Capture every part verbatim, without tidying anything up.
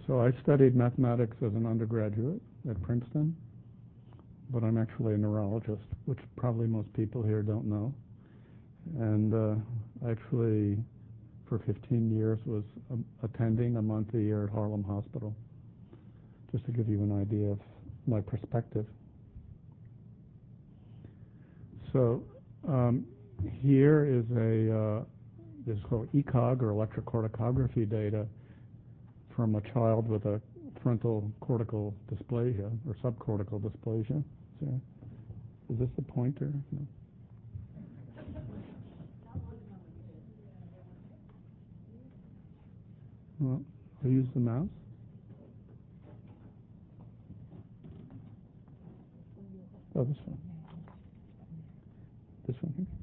So I studied mathematics as an undergraduate at Princeton, but I'm actually a neurologist, which probably most people here don't know. And uh, actually, for fifteen years, was um, attending a month a year at Harlem Hospital, just to give you an idea of my perspective. So um, here is a uh, this is called E C O G, or electrocorticography data, from a child with a frontal cortical dysplasia or subcortical dysplasia. So, is this the pointer? No. Well, I'll use the mouse. Oh, this one. This one here.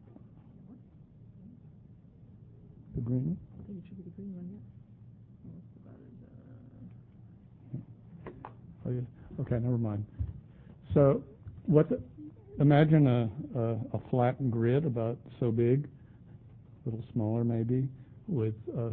The green one? I think it should be the green one, yeah. Oh, yeah. Okay, never mind. So, what? The, imagine a, a, a flat grid about so big, a little smaller maybe, with a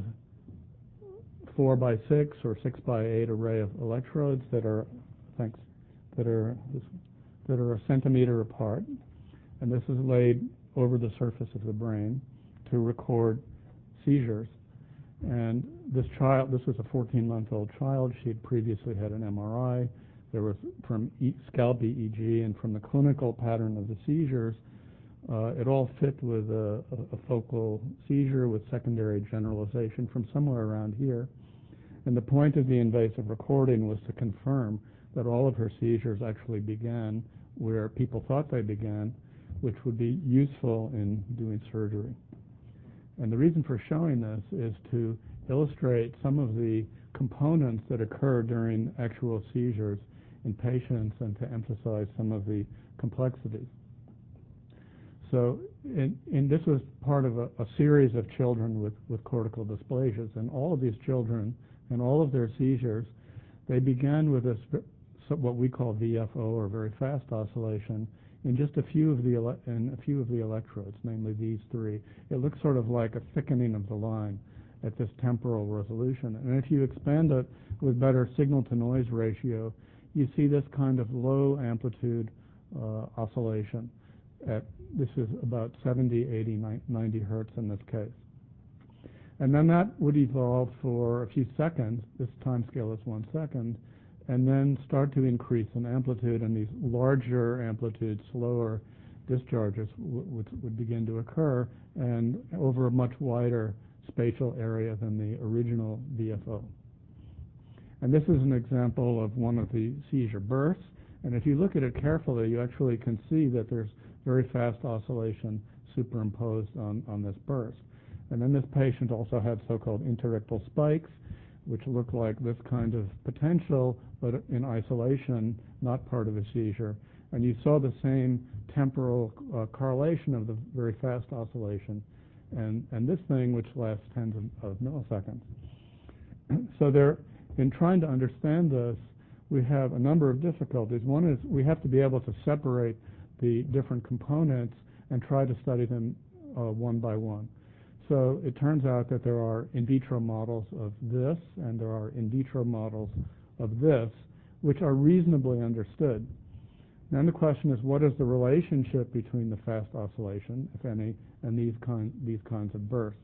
four by six or six by eight array of electrodes that are, thanks, that are that are a centimeter apart, and this is laid over the surface of the brain to record seizures. And this child, this was a fourteen-month-old child. She had previously had an M R I. There was, from e scalp E E G and from the clinical pattern of the seizures, uh, it all fit with a, a, a focal seizure with secondary generalization from somewhere around here. And the point of the invasive recording was to confirm that all of her seizures actually began where people thought they began, which would be useful in doing surgery. And the reason for showing this is to illustrate some of the components that occur during actual seizures in patients and to emphasize some of the complexities. So in, in this was part of a, a series of children with, with cortical dysplasias, and all of these children and all of their seizures, they began with this, what we call V F O, or very fast oscillation, in just a few of the ele in a few of the electrodes, namely these three. It looks sort of like a thickening of the line at this temporal resolution. And if you expand it with better signal-to-noise ratio, you see this kind of low amplitude uh, oscillation. At this is about seventy, eighty, ninety hertz in this case. And then that would evolve for a few seconds. This time scale is one second. And then start to increase in amplitude, and these larger amplitude, slower discharges would, would begin to occur, and over a much wider spatial area than the original V F O. And this is an example of one of the seizure bursts. And if you look at it carefully, you actually can see that there's very fast oscillation superimposed on, on this burst. And then this patient also had so-called interictal spikes, which look like this kind of potential, but in isolation, not part of a seizure. And you saw the same temporal uh, correlation of the very fast oscillation and, and this thing, which lasts tens of, of milliseconds. So there, in trying to understand this, we have a number of difficulties. One is we have to be able to separate the different components and try to study them uh, one by one. So it turns out that there are in vitro models of this, and there are in vitro models of this, which are reasonably understood. Then the question is, what is the relationship between the fast oscillation, if any, and these, kind, these kinds of bursts?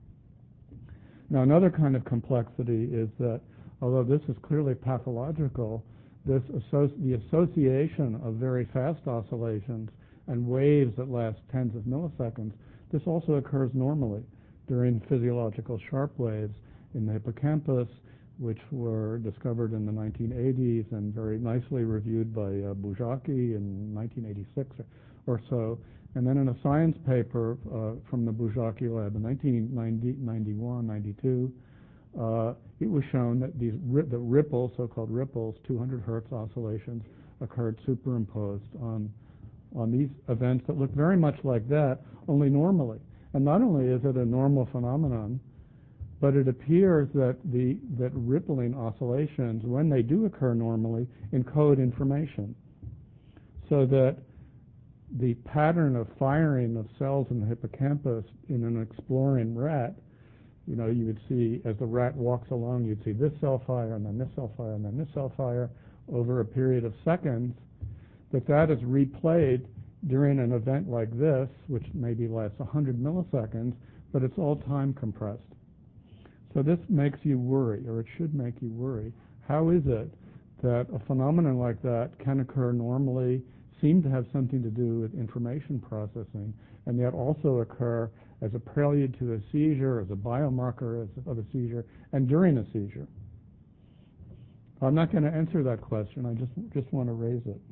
Now, another kind of complexity is that, although this is clearly pathological, this associ the association of very fast oscillations and waves that last tens of milliseconds, this also occurs normally during physiological sharp waves in the hippocampus, which were discovered in the nineteen eighties and very nicely reviewed by uh, Bujaki in nineteen eighty-six or, or so. And then in a science paper uh, from the Bujaki lab in nineteen ninety-one, ninety-two, uh, it was shown that these ri the ripples, so-called ripples, two hundred hertz oscillations, occurred superimposed on on these events that look very much like that, only normally. And not only is it a normal phenomenon, but it appears that the that rippling oscillations, when they do occur normally, encode information. So that the pattern of firing of cells in the hippocampus in an exploring rat you know, you would see, as the rat walks along, you'd see this cell fire, and then this cell fire, and then this cell fire, over a period of seconds, that that is replayed during an event like this, which maybe lasts one hundred milliseconds, but it's all time compressed. So this makes you worry, or it should make you worry. How is it that a phenomenon like that can occur normally, seem to have something to do with information processing, and yet also occur as a prelude to a seizure, as a biomarker of a seizure, and during a seizure? I'm not going to answer that question. I just just want to raise it.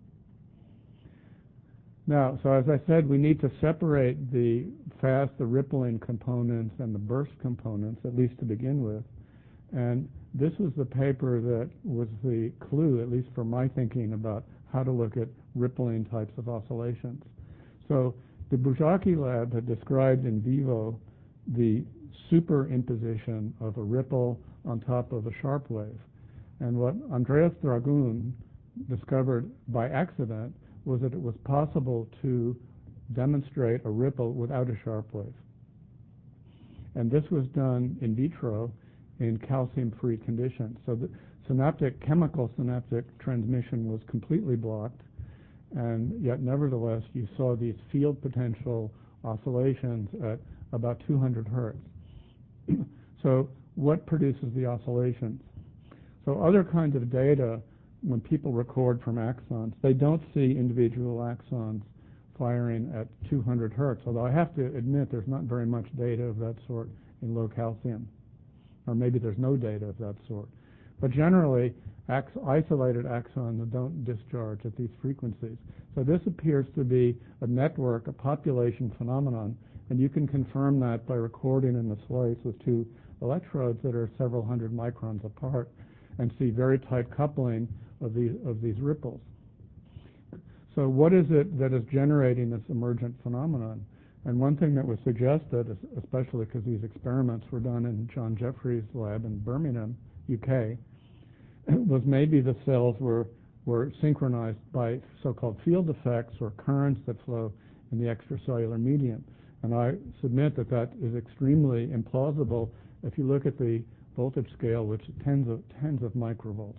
Now, so as I said, we need to separate the fast, the rippling components, and the burst components, at least to begin with. And this was the paper that was the clue, at least for my thinking, about how to look at rippling types of oscillations. So the Bujaki lab had described in vivo the superimposition of a ripple on top of a sharp wave. And what Andreas Dragun discovered by accident was that it was possible to demonstrate a ripple without a sharp wave. And this was done in vitro in calcium-free conditions. So the synaptic, chemical synaptic transmission was completely blocked, and yet nevertheless you saw these field potential oscillations at about two hundred hertz. So what produces the oscillations? So other kinds of data, when people record from axons, they don't see individual axons firing at two hundred hertz, although I have to admit there's not very much data of that sort in low calcium, or maybe there's no data of that sort. But generally, ax isolated axons don't discharge at these frequencies. So this appears to be a network, a population phenomenon, and you can confirm that by recording in the slice with two electrodes that are several hundred microns apart and see very tight coupling of these, of these ripples. So what is it that is generating this emergent phenomenon? And one thing that was suggested, especially because these experiments were done in John Jeffries' lab in Birmingham, U K, was maybe the cells were, were synchronized by so-called field effects or currents that flow in the extracellular medium. And I submit that that is extremely implausible if you look at the voltage scale, which is tens of, tens of microvolts.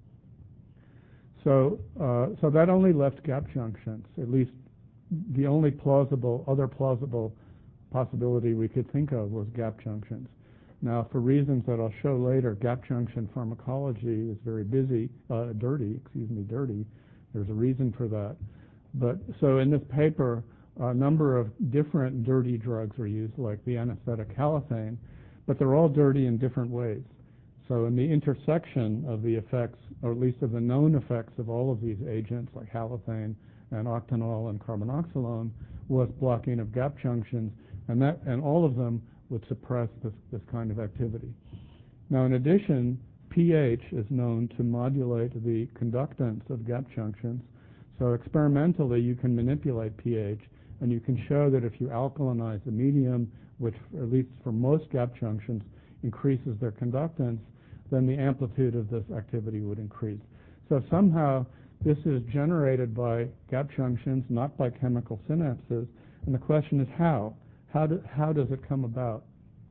So, uh, so that only left gap junctions, at least the only plausible, other plausible possibility we could think of was gap junctions. Now, for reasons that I'll show later, gap junction pharmacology is very busy, uh, dirty, excuse me, dirty. There's a reason for that. But so in this paper, a number of different dirty drugs are used, like the anesthetic halothane, but they're all dirty in different ways. So in the intersection of the effects, or at least of the known effects of all of these agents, like halothane and octanol and carbonoxolone, was blocking of gap junctions, and that and all of them would suppress this, this kind of activity. Now, in addition, pH is known to modulate the conductance of gap junctions. So experimentally, you can manipulate pH, and you can show that if you alkalinize the medium, which at least for most gap junctions increases their conductance, then the amplitude of this activity would increase. So somehow this is generated by gap junctions, not by chemical synapses, and the question is how? How, do, how does it come about?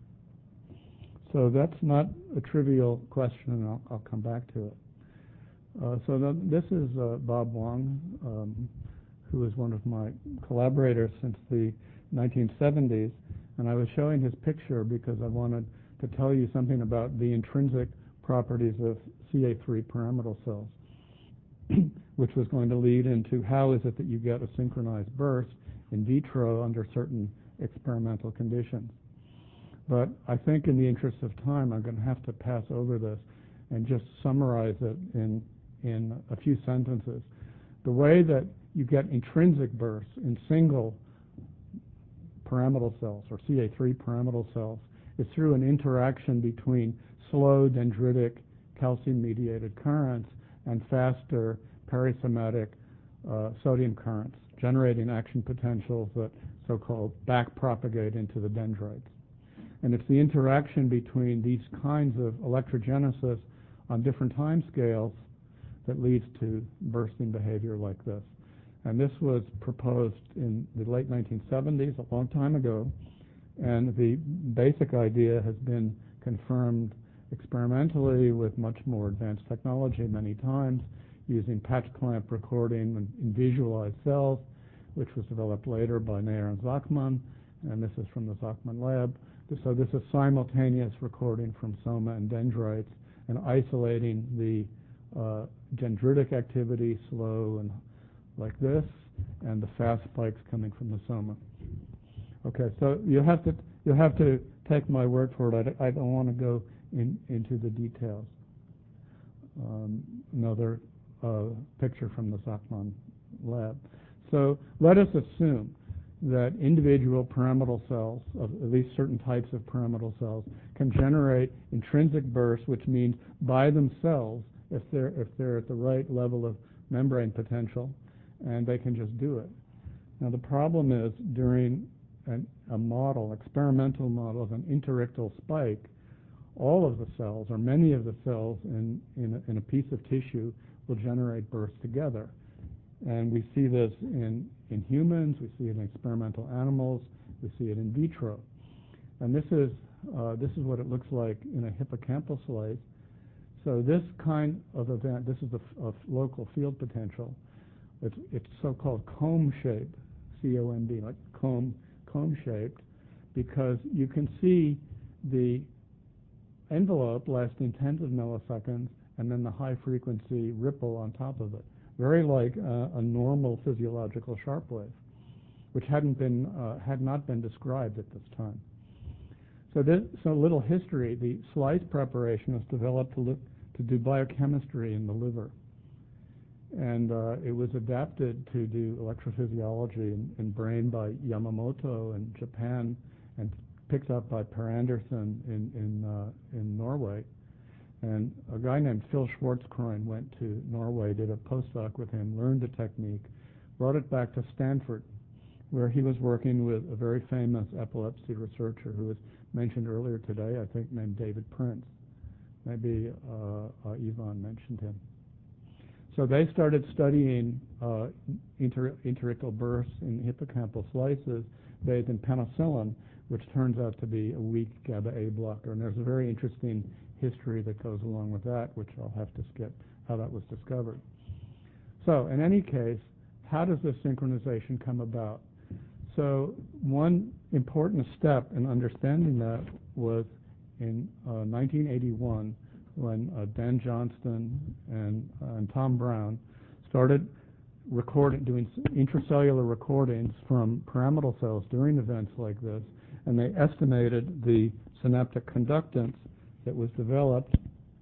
So that's not a trivial question, and I'll, I'll come back to it. Uh, so the, this is uh, Bob Wong, um, who is one of my collaborators since the nineteen seventies, and I was showing his picture because I wanted to tell you something about the intrinsic properties of C A three pyramidal cells, which was going to lead into how is it that you get a synchronized burst in vitro under certain experimental conditions. But I think in the interest of time, I'm going to have to pass over this and just summarize it in, in a few sentences. The way that you get intrinsic bursts in single pyramidal cells, or C A three pyramidal cells, is through an interaction between slow dendritic calcium-mediated currents and faster perisomatic uh, sodium currents, generating action potentials that so-called back-propagate into the dendrites. And it's the interaction between these kinds of electrogenesis on different time scales that leads to bursting behavior like this. And this was proposed in the late nineteen seventies, a long time ago, And the basic idea has been confirmed experimentally with much more advanced technology many times, using patch clamp recording in, in visualized cells, which was developed later by Nair and Zachman, and this is from the Zachman lab. So this is simultaneous recording from soma and dendrites and isolating the uh, dendritic activity, slow and like this, and the fast spikes coming from the soma. Okay, so you have to you have to take my word for it. I, I don't want to go in, into the details. Um, another uh, picture from the Zachman lab. So let us assume that individual pyramidal cells, of at least certain types of pyramidal cells, can generate intrinsic bursts, which means by themselves, if they're if they're at the right level of membrane potential, and they can just do it. Now the problem is during an, a model, experimental model of an interictal spike, all of the cells, or many of the cells in, in, a, in a piece of tissue will generate bursts together. And we see this in, in humans, we see it in experimental animals, we see it in vitro. And this is, uh, this is what it looks like in a hippocampal slice. So this kind of event, this is a, a local field potential. It's, it's so-called comb-shaped, C O M B, like comb, comb-shaped, because you can see the envelope lasting tens of milliseconds and then the high-frequency ripple on top of it, very like uh, a normal physiological sharp wave, which hadn't been, uh, had not been described at this time. So this, so a little history, the slice preparation was developed to, look, to do biochemistry in the liver. And uh, it was adapted to do electrophysiology in, in brain by Yamamoto in Japan and picked up by Per Anderson in, in, uh, in Norway. And a guy named Phil Schwarzkrein went to Norway, did a postdoc with him, learned the technique, brought it back to Stanford, where he was working with a very famous epilepsy researcher who was mentioned earlier today, I think named David Prince. Maybe uh, uh, Yvonne mentioned him. So they started studying uh, inter interictal bursts in hippocampal slices bathed in penicillin, which turns out to be a weak GABA A blocker. And there's a very interesting history that goes along with that, which I'll have to skip, how that was discovered. So in any case, how does this synchronization come about? So one important step in understanding that was in uh, nineteen eighty-one, when uh, Dan Johnston and, uh, and Tom Brown started recording, doing intracellular recordings from pyramidal cells during events like this, and they estimated the synaptic conductance that was developed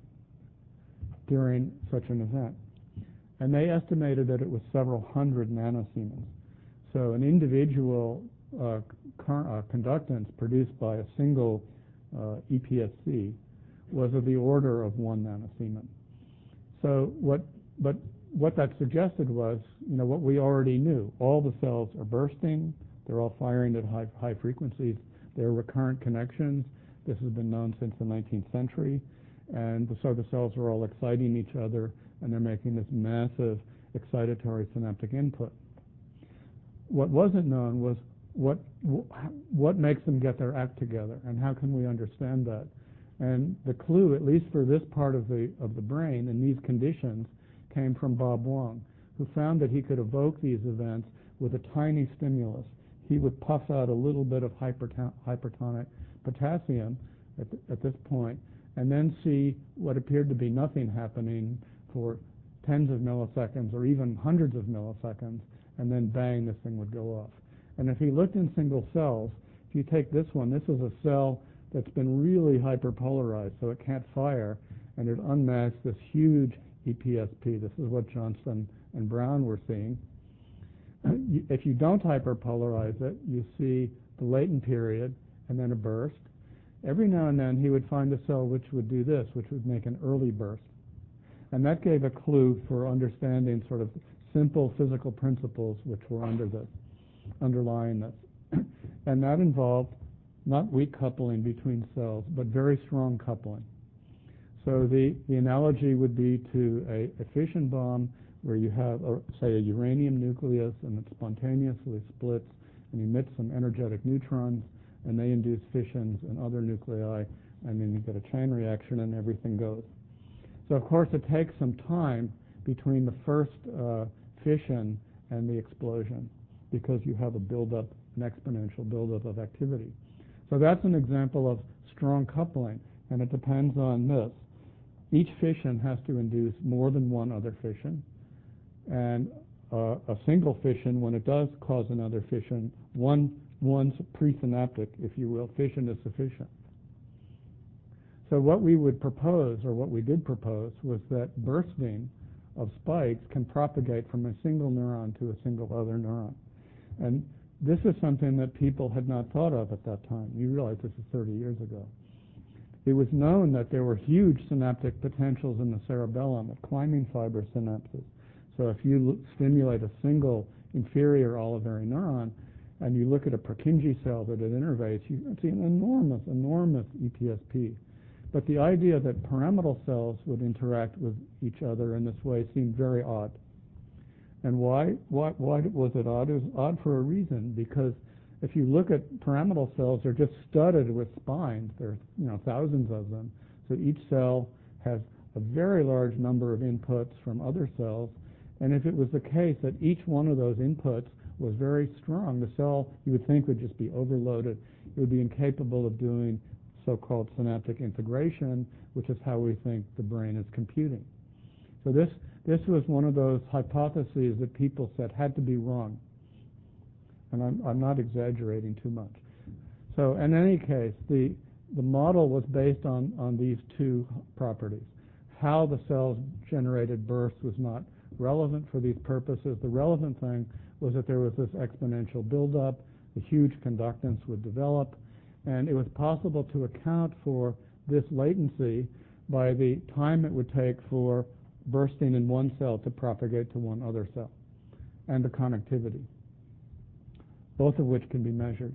during such an event. And they estimated that it was several hundred nanosiemens. So an individual uh, uh, conductance produced by a single uh, E P S C was of the order of one nanosiemen. So what, but what that suggested was, you know, what we already knew. All the cells are bursting. They're all firing at high, high frequencies. They're recurrent connections. This has been known since the nineteenth century. And so the cells are all exciting each other, and they're making this massive excitatory synaptic input. What wasn't known was what, what makes them get their act together, and how can we understand that? And the clue, at least for this part of the, of the brain in these conditions, came from Bob Wong, who found that he could evoke these events with a tiny stimulus. He would puff out a little bit of hyperton hypertonic potassium at, th at this point, and then see what appeared to be nothing happening for tens of milliseconds or even hundreds of milliseconds, and then bang, this thing would go off. And if he looked in single cells, if you take this one, this is a cell that's been really hyperpolarized, so it can't fire, and it unmasks this huge E P S P. This is what Johnston and Brown were seeing. If you don't hyperpolarize it, you see the latent period and then a burst. Every now and then he would find a cell which would do this, which would make an early burst. And that gave a clue for understanding sort of simple physical principles which were under this, underlying this. And that involved not weak coupling between cells, but very strong coupling. So the, the analogy would be to a, a fission bomb where you have, a, say, a uranium nucleus, and it spontaneously splits and emits some energetic neutrons, and they induce fissions and other nuclei, and then you get a chain reaction and everything goes. So of course it takes some time between the first uh, fission and the explosion, because you have a buildup, an exponential buildup of activity. So that's an example of strong coupling, and it depends on this. Each fission has to induce more than one other fission, and uh, a single fission, when it does cause another fission, one one's presynaptic, if you will, fission is sufficient. So what we would propose, or what we did propose, was that bursting of spikes can propagate from a single neuron to a single other neuron. And this is something that people had not thought of at that time. You realize this is thirty years ago. It was known that there were huge synaptic potentials in the cerebellum at climbing fiber synapses. So if you stimulate a single inferior olivary neuron, and you look at a Purkinje cell that it innervates, you see an enormous, enormous E P S P. But the idea that pyramidal cells would interact with each other in this way seemed very odd. And why? Why, why was it odd? It was odd for a reason, because if you look at pyramidal cells, they're just studded with spines. There are, you know, thousands of them. So each cell has a very large number of inputs from other cells. And if it was the case that each one of those inputs was very strong, the cell, you would think, would just be overloaded. It would be incapable of doing so-called synaptic integration, which is how we think the brain is computing. So this, this was one of those hypotheses that people said had to be wrong. And I'm, I'm not exaggerating too much. So in any case, the, the model was based on, on these two properties. How the cells generated bursts was not relevant for these purposes. The relevant thing was that there was this exponential buildup, the huge conductance would develop, and it was possible to account for this latency by the time it would take for bursting in one cell to propagate to one other cell, and the connectivity, both of which can be measured.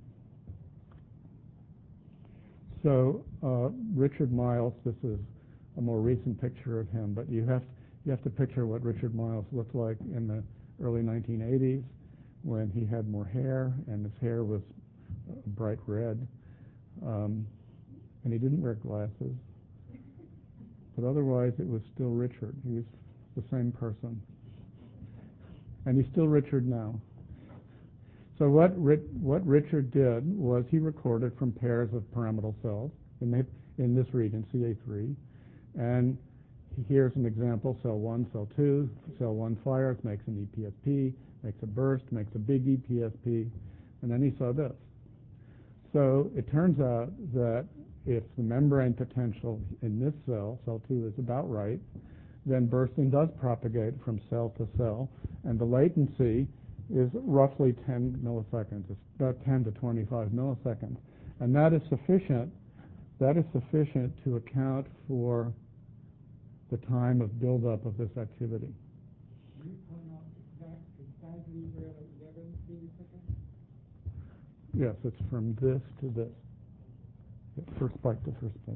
So uh, Richard Miles, this is a more recent picture of him, but you have, you have to picture what Richard Miles looked like in the early nineteen eighties, when he had more hair, and his hair was uh, bright red, um, and he didn't wear glasses. But otherwise, it was still Richard. He was the same person. And he's still Richard now. So what, Ri- what Richard did was he recorded from pairs of pyramidal cells in, the, in this region, C A three. And here's an example: cell one, cell two. Cell one fires, makes an E P S P, makes a burst, makes a big E P S P. And then he saw this. So it turns out that if the membrane potential in this cell, cell two, is about right, then bursting does propagate from cell to cell, and the latency is roughly ten milliseconds. It's about ten to twenty-five milliseconds. And that is sufficient, that is sufficient to account for the time of buildup of this activity. Can you point out exact, exactly where the eleven milliseconds? Yes, it's from this to this. First spike to first spike.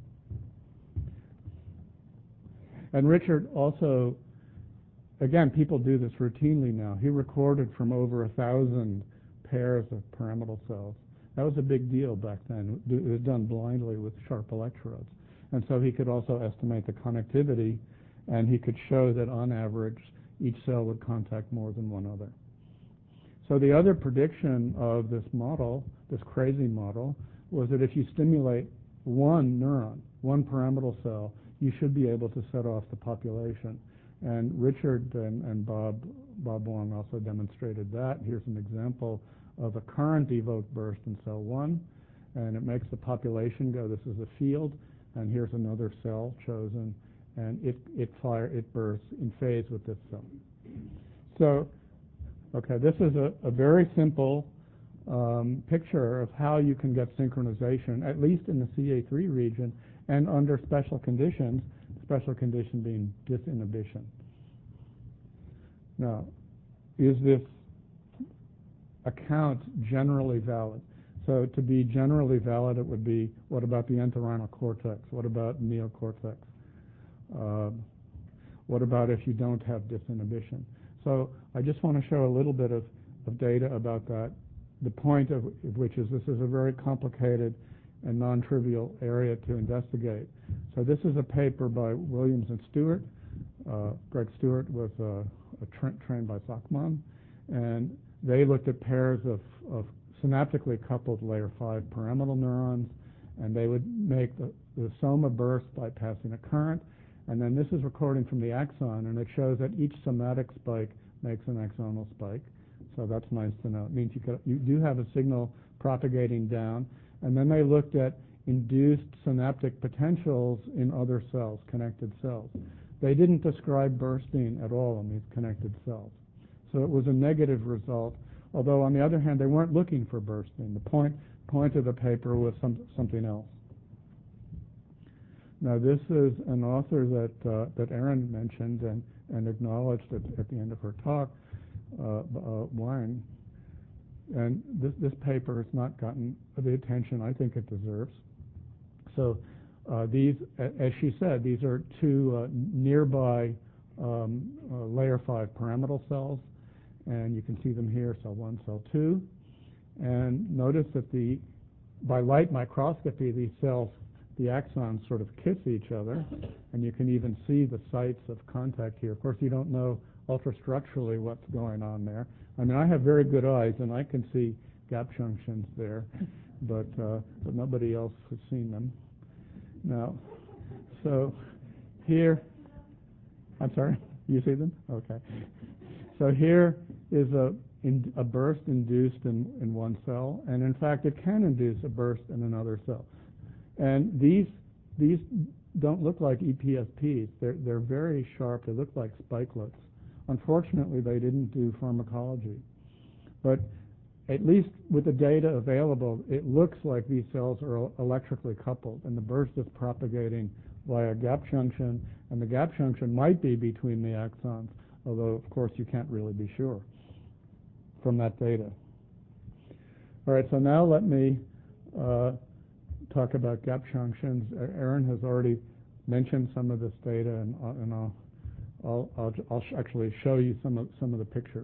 And Richard also, again, people do this routinely now. He recorded from over a thousand pairs of pyramidal cells. That was a big deal back then. It was done blindly with sharp electrodes. And so he could also estimate the connectivity, and he could show that on average each cell would contact more than one other. So the other prediction of this model, this crazy model, was that if you stimulate one neuron, one pyramidal cell, you should be able to set off the population. And Richard and, and Bob, Bob Wong also demonstrated that. Here's an example of a current evoked burst in cell one, and it makes the population go. This is a field, and here's another cell chosen, and it, it fire, it bursts in phase with this cell. So, okay, this is a, a very simple um, picture of how you can get synchronization, at least in the C A three region, and under special conditions, special condition being disinhibition. Now, is this account generally valid? So to be generally valid, it would be, what about the entorhinal cortex? What about neocortex? Uh, what about if you don't have disinhibition? So I just want to show a little bit of, of data about that. the point of which is this is a very complicated and non-trivial area to investigate. So this is a paper by Williams and Stewart. Uh, Greg Stewart was uh, a tra trained by Zachman, and they looked at pairs of, of synaptically coupled layer five pyramidal neurons, and they would make the, the soma burst by passing a current, and then this is recording from the axon, and it shows that each somatic spike makes an axonal spike. So that's nice to know. It means you, could, you do have a signal propagating down. And then they looked at induced synaptic potentials in other cells, connected cells. They didn't describe bursting at all in these connected cells. So it was a negative result, although on the other hand, they weren't looking for bursting. The point, point of the paper was some, something else. Now this is an author that, uh, that Erin mentioned and, and acknowledged at, at the end of her talk, uh, uh, Wang. And this, this paper has not gotten the attention I think it deserves. So uh, these, as she said, these are two uh, nearby um, uh, layer five pyramidal cells, and you can see them here, cell one, cell two. And notice that the, by light microscopy, these cells, the axons sort of kiss each other, and you can even see the sites of contact here. Of course, you don't know ultrastructurally what's going on there. I mean, I have very good eyes, and I can see gap junctions there, but, uh, but nobody else has seen them. Now, so here, I'm sorry, you see them? Okay. So here is a, in, a burst induced in, in one cell, and in fact, it can induce a burst in another cell. And these, these don't look like E P S Ps. They're, they're very sharp. They look like spikelets. Unfortunately, they didn't do pharmacology. But at least with the data available, it looks like these cells are electrically coupled, and the burst is propagating via gap junction, and the gap junction might be between the axons, although, of course, you can't really be sure from that data. All right, so now let me uh, talk about gap junctions. Erin has already mentioned some of this data, and, uh, and I'll, I'll, I'll, I'll sh actually show you some of, some of the pictures.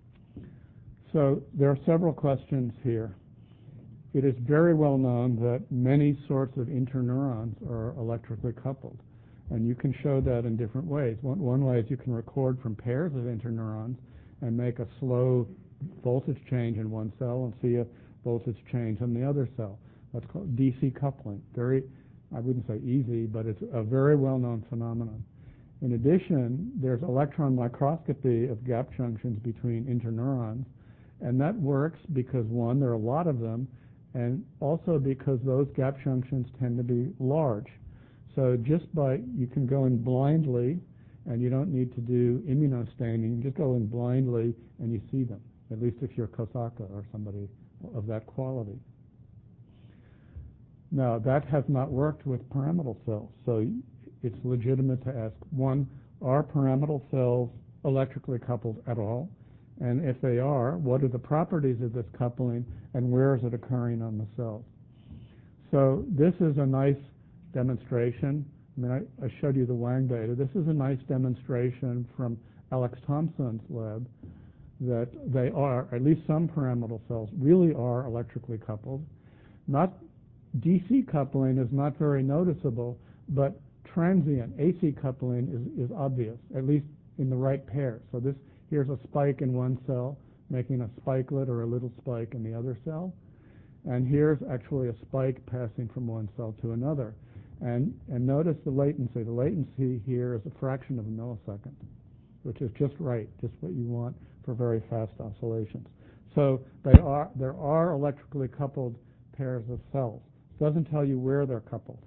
So there are several questions here. It is very well known that many sorts of interneurons are electrically coupled, and you can show that in different ways. One, one way is you can record from pairs of interneurons and make a slow voltage change in one cell and see a voltage change in the other cell. That's called D C coupling. Very, I wouldn't say easy, but it's a very well-known phenomenon. In addition, there's electron microscopy of gap junctions between interneurons, and that works because, one, there are a lot of them, and also because those gap junctions tend to be large. So just by, you can go in blindly, and you don't need to do immunostaining. You just go in blindly, and you see them, at least if you're Kosaka or somebody of that quality. Now, that has not worked with pyramidal cells, so it's legitimate to ask, one, are pyramidal cells electrically coupled at all? And if they are, what are the properties of this coupling, and where is it occurring on the cells? So this is a nice demonstration. I mean, I, I showed you the Wang data. This is a nice demonstration from Alex Thompson's lab that they are, at least some pyramidal cells, really are electrically coupled. Not D C coupling is not very noticeable, but transient A C coupling is, is obvious, at least in the right pair. So this here's a spike in one cell, making a spikelet or a little spike in the other cell. And here's actually a spike passing from one cell to another. And, and notice the latency. The latency here is a fraction of a millisecond, which is just right, just what you want for very fast oscillations. So they are, there are electrically coupled pairs of cells. It doesn't tell you where they're coupled.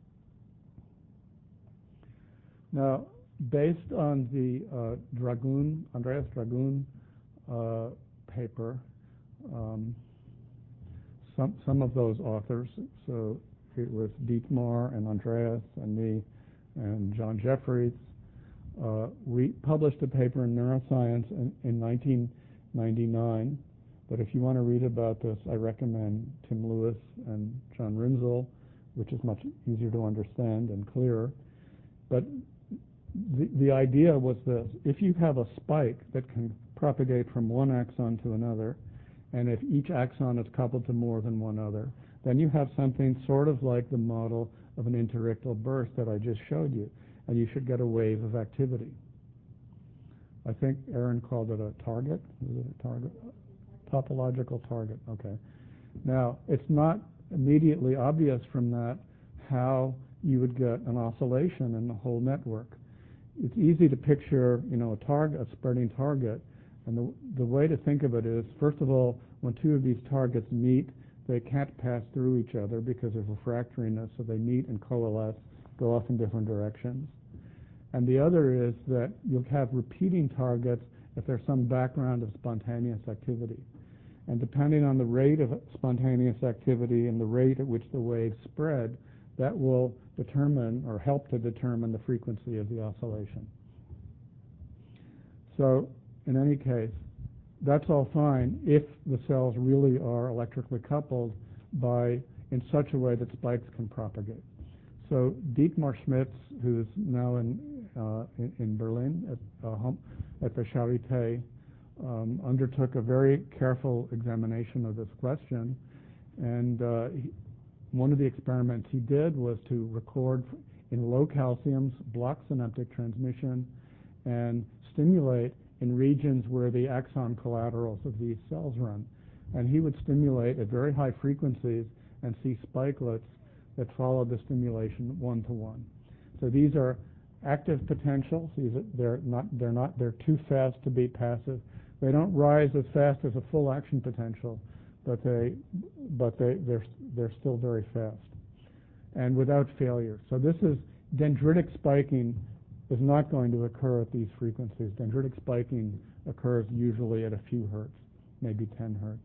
Now, based on the uh, Dragoon, Andreas Dragoon uh, paper, um, some, some of those authors, so it was Dietmar and Andreas and me and John Jeffries, uh, we published a paper in Neuroscience in, in nineteen ninety-nine, but if you want to read about this, I recommend Tim Lewis and John Rinzel, which is much easier to understand and clearer. But The, the idea was this: if you have a spike that can propagate from one axon to another, and if each axon is coupled to more than one other, then you have something sort of like the model of an interictal burst that I just showed you, and you should get a wave of activity. I think Aaron called it a target. Is it a target? Topological target. Okay. Now, it's not immediately obvious from that how you would get an oscillation in the whole network. It's easy to picture, you know, a target, a spreading target, and the, the way to think of it is, first of all, when two of these targets meet, they can't pass through each other because of refractoriness, so they meet and coalesce, go off in different directions. And the other is that you'll have repeating targets if there's some background of spontaneous activity. And depending on the rate of spontaneous activity and the rate at which the waves spread, that will determine or help to determine the frequency of the oscillation. So in any case, that's all fine if the cells really are electrically coupled by in such a way that spikes can propagate. So Dietmar Schmitz, who is now in uh, in, in Berlin at uh, home, at the Charité, um, undertook a very careful examination of this question, and uh, he, one of the experiments he did was to record in low calciums, block synaptic transmission, and stimulate in regions where the axon collaterals of these cells run. And he would stimulate at very high frequencies and see spikelets that follow the stimulation one to one. So these are active potentials. These are, they're not. They're not. They're too fast to be passive. They don't rise as fast as a full action potential, but they, but they, they're they're still very fast, and without failure. So this is dendritic spiking is not going to occur at these frequencies. Dendritic spiking occurs usually at a few hertz, maybe ten hertz.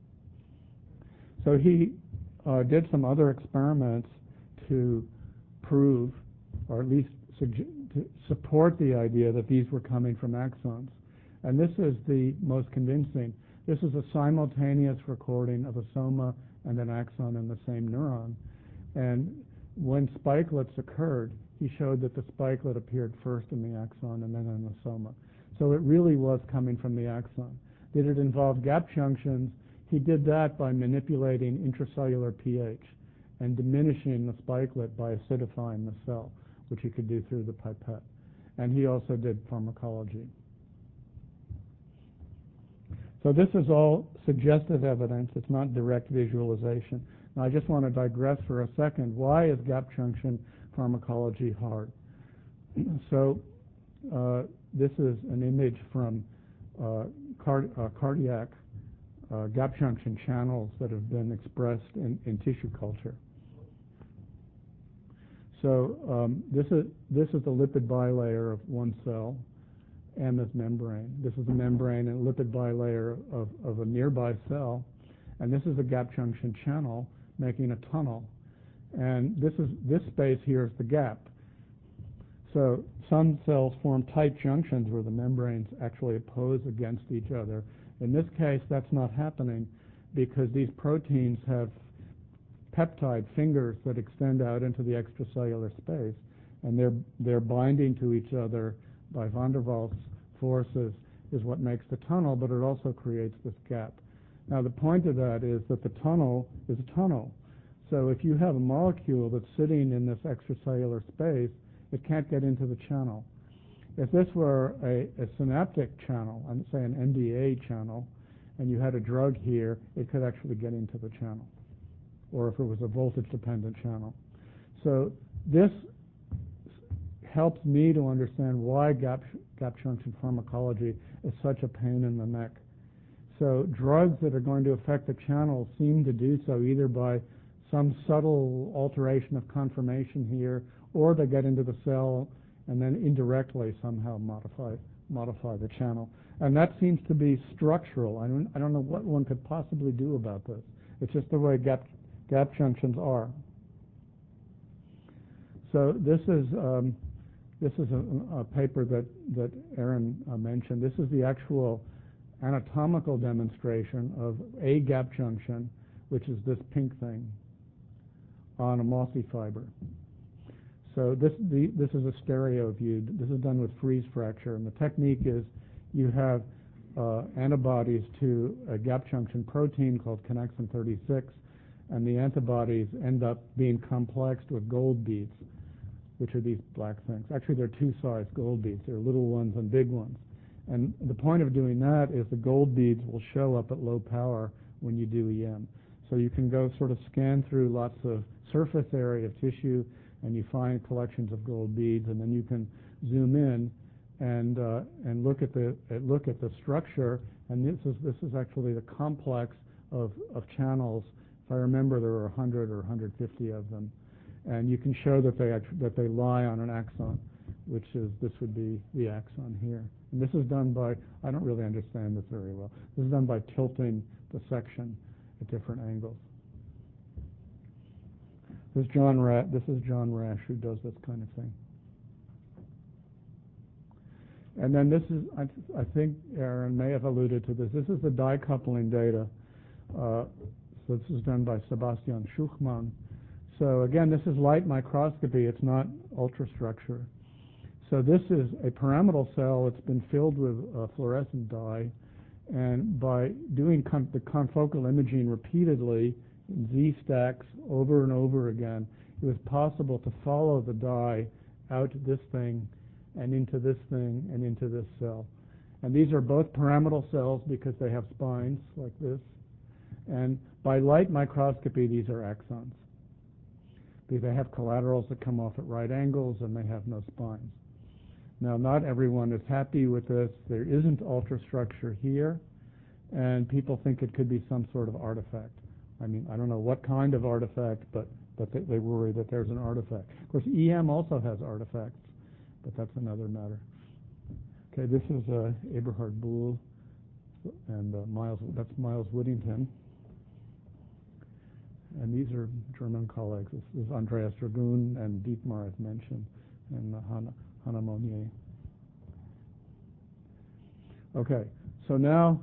So he uh, did some other experiments to prove, or at least to support the idea that these were coming from axons. And this is the most convincing. This is a simultaneous recording of a soma and an axon in the same neuron. And when spikelets occurred, he showed that the spikelet appeared first in the axon and then in the soma. So it really was coming from the axon. Did it involve gap junctions? He did that by manipulating intracellular pH and diminishing the spikelet by acidifying the cell, which he could do through the pipette. And he also did pharmacology. So this is all suggestive evidence. It's not direct visualization. Now I just want to digress for a second. Why is gap junction pharmacology hard? So uh, this is an image from uh, card uh, cardiac uh, gap junction channels that have been expressed in, in tissue culture. So um, this is this is the lipid bilayer of one cell and this membrane. This is the membrane and lipid bilayer of, of a nearby cell, and this is a gap junction channel making a tunnel. And this is this space here is the gap. So some cells form tight junctions where the membranes actually oppose against each other. In this case, that's not happening because these proteins have peptide fingers that extend out into the extracellular space, and they're they're binding to each other by van der Waals forces is what makes the tunnel, but it also creates this gap. Now the point of that is that the tunnel is a tunnel. So if you have a molecule that's sitting in this extracellular space, it can't get into the channel. If this were a, a synaptic channel, and say an N D A channel, and you had a drug here, it could actually get into the channel, or if it was a voltage-dependent channel. So this helps me to understand why gap, gap junction pharmacology is such a pain in the neck. So drugs that are going to affect the channel seem to do so either by some subtle alteration of conformation here, or they get into the cell and then indirectly somehow modify modify the channel. And that seems to be structural. I don't, I don't know what one could possibly do about this. It's just the way gap, gap junctions are. So this is um, this is a, a paper that, that Aaron uh, mentioned. This is the actual anatomical demonstration of a gap junction, which is this pink thing, on a mossy fiber. So this, the, this is a stereo view. This is done with freeze fracture, and the technique is you have uh, antibodies to a gap junction protein called connexin thirty-six, and the antibodies end up being complexed with gold beads, which are these black things. Actually, they're two-sized gold beads. There are little ones and big ones. And the point of doing that is the gold beads will show up at low power when you do E M. So you can go sort of scan through lots of surface area of tissue, and you find collections of gold beads, and then you can zoom in and uh, and look at the uh, look at the structure. And this is this is actually the complex of of channels. If I remember, there were one hundred or one hundred fifty of them, and you can show that they act that they lie on an axon, which is this would be the axon here. And this is done by, I don't really understand this very well. This is done by tilting the section at different angles. This is John Ra this is John Rash who does this kind of thing. And then this is, I, I think Aaron may have alluded to this, this is the dye coupling data. Uh, so this is done by Sebastian Schuchmann. So again, this is light microscopy, it's not ultrastructure. So this is a pyramidal cell. It's been filled with uh, fluorescent dye, and by doing con the confocal imaging repeatedly in Z stacks over and over again, it was possible to follow the dye out this thing and into this thing and into this cell. And these are both pyramidal cells because they have spines like this. And by light microscopy, these are axons, because they have collaterals that come off at right angles and they have no spines. Now, not everyone is happy with this. There isn't ultrastructure here, and people think it could be some sort of artifact. I mean, I don't know what kind of artifact, but, but they, they worry that there's an artifact. Of course, E M also has artifacts, but that's another matter. Okay, this is uh, Eberhard Buhl, and uh, Miles, that's Miles Whittington. And these are German colleagues. This is Andreas Dragun and Dietmar, as mentioned, and uh, Hannah. Hannah Monnier. Okay, so now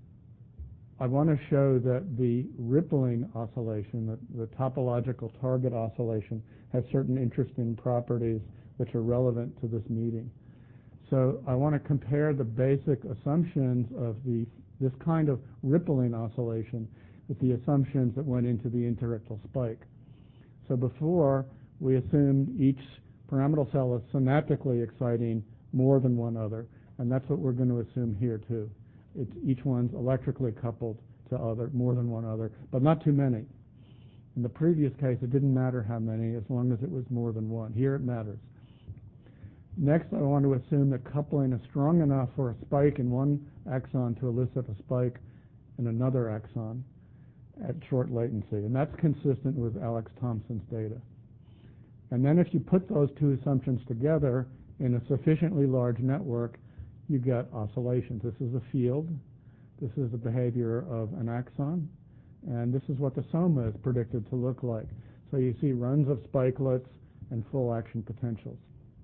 I want to show that the rippling oscillation, that the topological target oscillation, has certain interesting properties which are relevant to this meeting. So I want to compare the basic assumptions of the this kind of rippling oscillation with the assumptions that went into the interictal spike. So before, we assumed each pyramidal cell is synaptically exciting more than one other, and that's what we're going to assume here too. It's, each one's electrically coupled to other, more than one other, but not too many. In the previous case, it didn't matter how many as long as it was more than one. Here it matters. Next, I want to assume that coupling is strong enough for a spike in one axon to elicit a spike in another axon at short latency, and that's consistent with Alex Thompson's data. And then if you put those two assumptions together in a sufficiently large network, you get oscillations. This is a field. This is the behavior of an axon. And this is what the soma is predicted to look like. So you see runs of spikelets and full action potentials.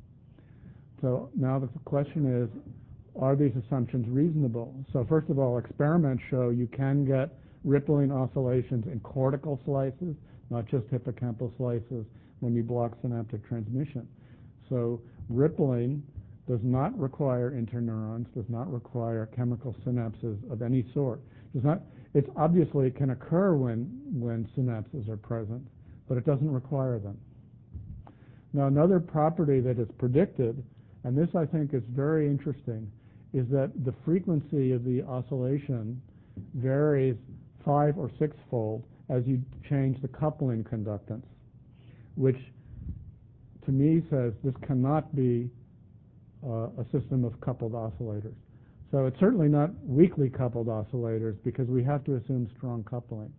So now the question is, are these assumptions reasonable? So first of all, experiments show you can get rippling oscillations in cortical slices, not just hippocampal slices, when you block synaptic transmission. So rippling does not require interneurons, does not require chemical synapses of any sort. Does not, it's obviously it can occur when, when synapses are present, but it doesn't require them. Now another property that is predicted, and this I think is very interesting, is that the frequency of the oscillation varies five or six-fold as you change the coupling conductance, which to me says this cannot be uh, a system of coupled oscillators. So it's certainly not weakly coupled oscillators because we have to assume strong coupling.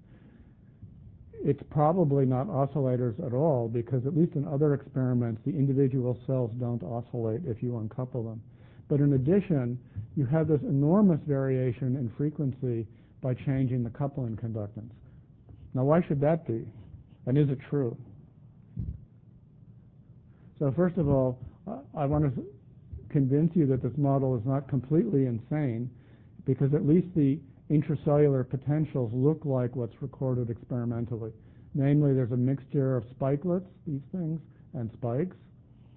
It's probably not oscillators at all because at least in other experiments the individual cells don't oscillate if you uncouple them. But in addition, you have this enormous variation in frequency by changing the coupling conductance. Now why should that be? And is it true? So first of all, I want to convince you that this model is not completely insane because at least the intracellular potentials look like what's recorded experimentally. Namely, there's a mixture of spikelets, these things, and spikes.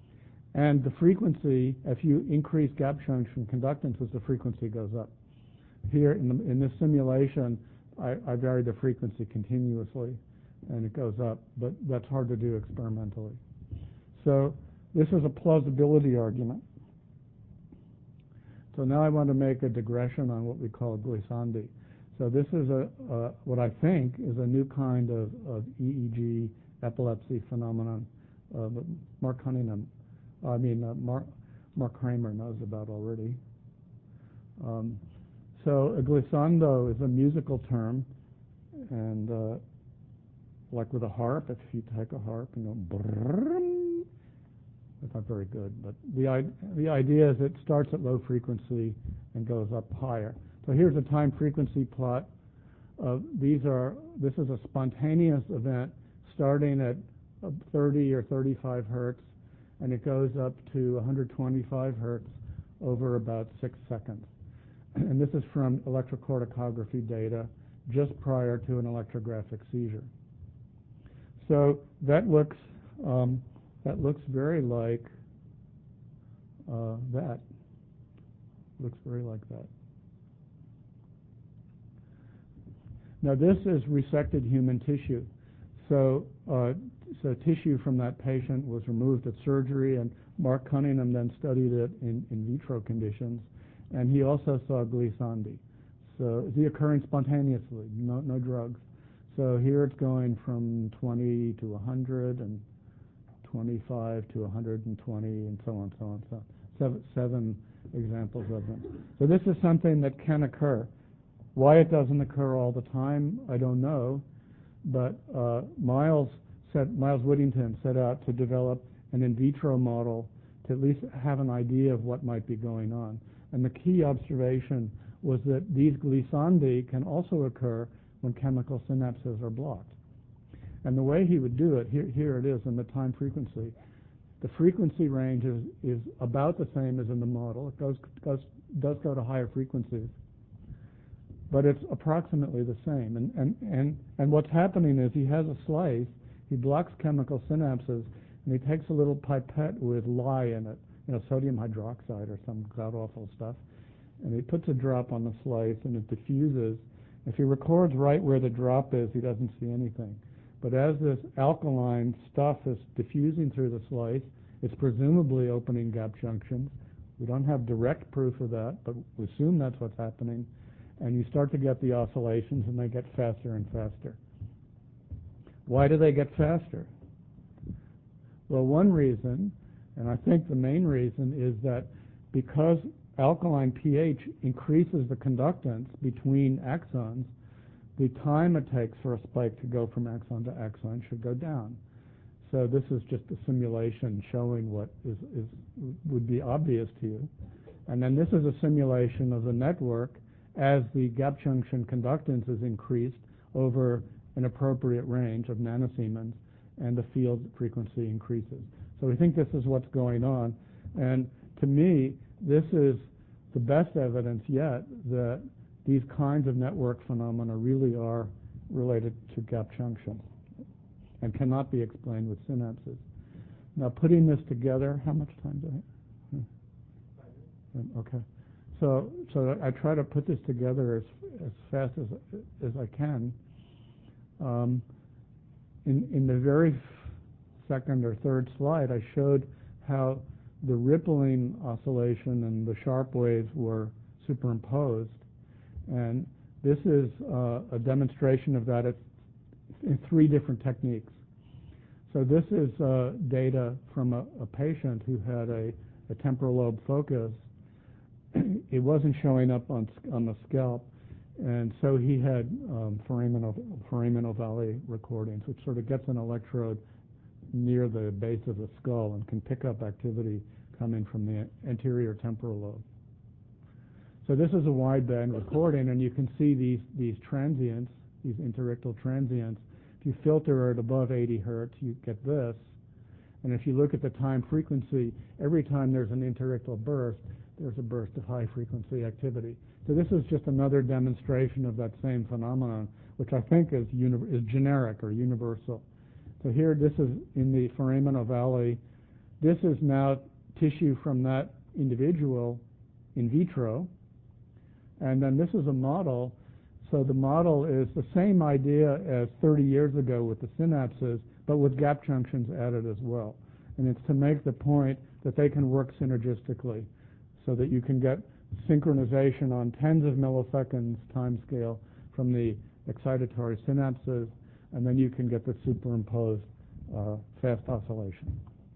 And the frequency, if you increase gap junction conductance, as the frequency goes up. here in, the, in this simulation, I, I vary the frequency continuously, and it goes up, but that's hard to do experimentally. So this is a plausibility argument. So now I want to make a digression on what we call glissandi. So this is a, uh, what I think is a new kind of, of E E G epilepsy phenomenon uh, that Mark Cunningham, I mean uh, Mark, Mark Kramer knows about already. Um, so a glissando is a musical term, and uh, like with a harp, if you take a harp and go brrrr, it's not very good, but the, the idea is it starts at low frequency and goes up higher. So here's a time frequency plot. Of these are, this is a spontaneous event starting at thirty or thirty-five hertz, and it goes up to one hundred twenty-five hertz over about six seconds. And this is from electrocorticography data just prior to an electrographic seizure. So that looks um, that looks very like uh, that. Looks very like that. Now this is resected human tissue. So, uh, so tissue from that patient was removed at surgery, and Mark Cunningham then studied it in in vitro conditions, and he also saw glissandi. So it's occurring spontaneously, no, no drugs. So here it's going from twenty to one hundred, and twenty-five to one hundred twenty, and so on, so on, so on. Seven, seven examples of them. So this is something that can occur. Why it doesn't occur all the time, I don't know. But uh, Miles set, Miles Whittington set out to develop an in vitro model to at least have an idea of what might be going on. And the key observation was that these glissandi can also occur when chemical synapses are blocked. And the way he would do it, here, here it is in the time frequency. The frequency range is, is about the same as in the model. It goes, goes, does go to higher frequencies, but it's approximately the same. And, and, and, and what's happening is he has a slice, he blocks chemical synapses, and he takes a little pipette with lye in it, you know, sodium hydroxide or some god-awful stuff, and he puts a drop on the slice, and it diffuses. If he records right where the drop is, he doesn't see anything. But as this alkaline stuff is diffusing through the slice, it's presumably opening gap junctions. We don't have direct proof of that, but we assume that's what's happening. And you start to get the oscillations, and they get faster and faster. Why do they get faster? Well, one reason, and I think the main reason, is that because alkaline pH increases the conductance between axons, the time it takes for a spike to go from axon to axon should go down. So this is just a simulation showing what is, is would be obvious to you. And then this is a simulation of the network as the gap junction conductance is increased over an appropriate range of nanosiemens, and the field frequency increases. So we think this is what's going on. And to me, this is the best evidence yet that these kinds of network phenomena really are related to gap junction and cannot be explained with synapses. Now, putting this together, how much time do I have? Hmm. Okay. So, so I try to put this together as as fast as as I can. Um, in in the very second or third slide, I showed how the rippling oscillation and the sharp waves were superimposed, and this is uh, a demonstration of that at, in three different techniques. So this is uh, data from a, a patient who had a, a temporal lobe focus. It wasn't showing up on on the scalp, and so he had um, foraminal, foraminal valley recordings, which sort of gets an electrode near the base of the skull and can pick up activity coming from the anterior temporal lobe. So this is a wideband recording, and you can see these these transients, these interictal transients. If you filter it above eighty hertz, you get this. And if you look at the time frequency, every time there's an interictal burst, there's a burst of high-frequency activity. So this is just another demonstration of that same phenomenon, which I think is, is generic or universal. So here, this is in the foraminal valley. This is now tissue from that individual in vitro. And then this is a model. So the model is the same idea as thirty years ago with the synapses, but with gap junctions added as well. And it's to make the point that they can work synergistically so that you can get synchronization on tens of milliseconds time scale from the excitatory synapses, and then you can get the superimposed uh, fast oscillation.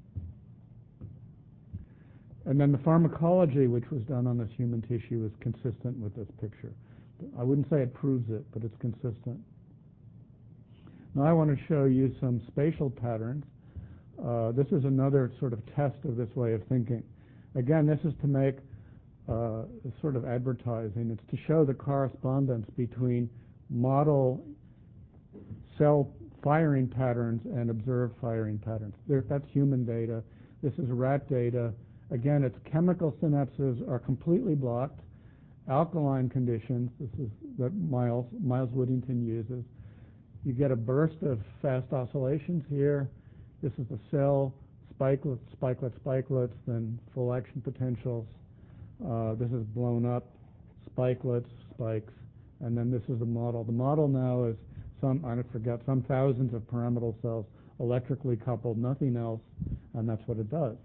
And then the pharmacology, which was done on this human tissue, is consistent with this picture. I wouldn't say it proves it, but it's consistent. Now I want to show you some spatial patterns. Uh, this is another sort of test of this way of thinking. Again, this is to make uh, sort of advertising. It's to show the correspondence between model cell firing patterns and observed firing patterns. There, that's human data. This is rat data. Again, its chemical synapses are completely blocked. Alkaline conditions, this is that Miles, Miles Whittington uses. You get a burst of fast oscillations here. This is the cell, spikelets, spikelets, spikelets, then full action potentials. Uh, this is blown up, spikelets, spikes, and then this is the model. The model now is some, I forget, some thousands of pyramidal cells electrically coupled, nothing else, and that's what it does.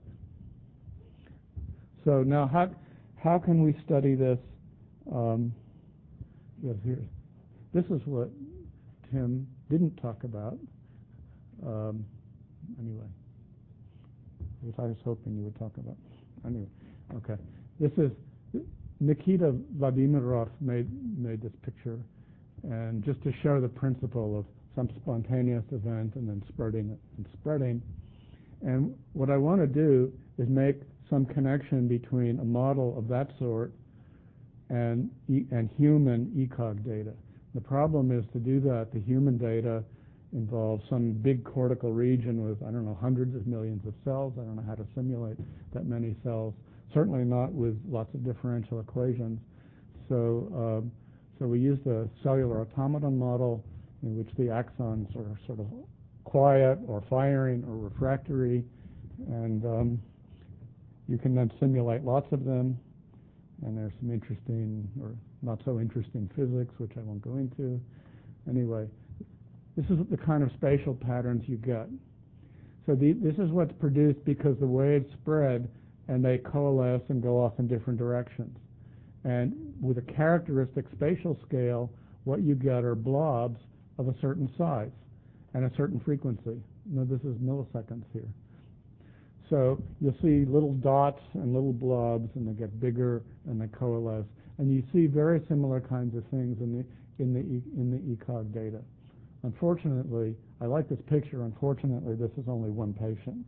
So now how, how can we study this? Um, yes, here. This is what Tim didn't talk about. Um, anyway, which I was hoping you would talk about. Anyway, okay. This is Nikita Vladimirov made made this picture, and just to show the principle of some spontaneous event and then spreading it and spreading. And what I want to do is make some connection between a model of that sort and e and human ECOG data. The problem is to do that, the human data involves some big cortical region with, I don't know, hundreds of millions of cells. I don't know how to simulate that many cells, certainly not with lots of differential equations. So, um, so we use the cellular automaton model in which the axons are sort of quiet or firing or refractory, and um, you can then simulate lots of them. And there's some interesting or not so interesting physics, which I won't go into. Anyway, this is the kind of spatial patterns you get. So the, this is what's produced because the waves spread and they coalesce and go off in different directions. And with a characteristic spatial scale, what you get are blobs of a certain size and a certain frequency. Now this is milliseconds here. So you'll see little dots and little blobs, and they get bigger and they coalesce. And you see very similar kinds of things in the in the in the ECOG data. Unfortunately, I like this picture. Unfortunately, this is only one patient.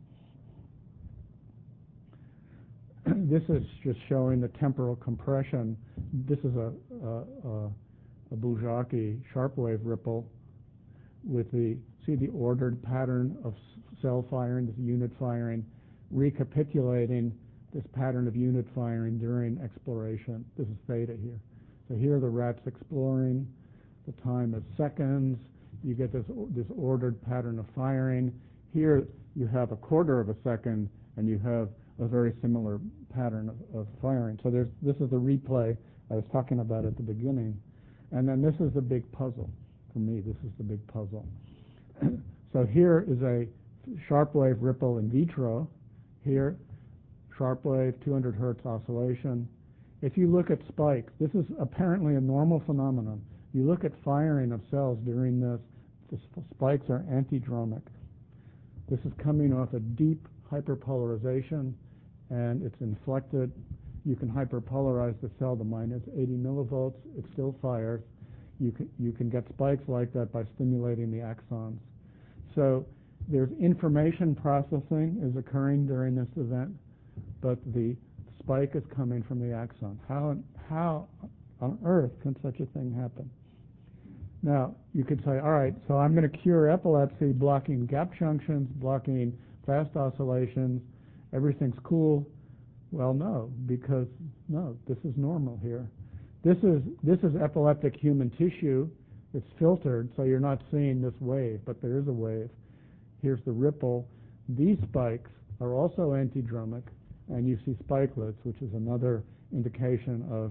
This is just showing the temporal compression. This is a a, a, a Bujaki sharp wave ripple with the see the ordered pattern of cell firing, this unit firing, recapitulating this pattern of unit firing during exploration. This is theta here. So here are the rats exploring. The time is seconds. You get this this ordered pattern of firing. Here you have a quarter of a second, and you have a very similar pattern of, of firing. So there's this is the replay I was talking about at the beginning. And then this is the big puzzle. For me, this is the big puzzle. So here is a sharp wave ripple in vitro. Here, sharp wave, two hundred hertz oscillation. If you look at spikes, this is apparently a normal phenomenon. You look at firing of cells during this, the spikes are antidromic. This is coming off a deep hyperpolarization, and it's inflected. You can hyperpolarize the cell to minus eighty millivolts. It still fires. You can, you can get spikes like that by stimulating the axons. So there's information processing is occurring during this event, but the spike is coming from the axon. How, how on earth can such a thing happen? Now, you could say, all right, so I'm going to cure epilepsy blocking gap junctions, blocking fast oscillations, everything's cool. Well, no, because, no, this is normal here. This is, this is epileptic human tissue. It's filtered, so you're not seeing this wave, but there is a wave. Here's the ripple. These spikes are also antidromic, and you see spikelets, which is another indication of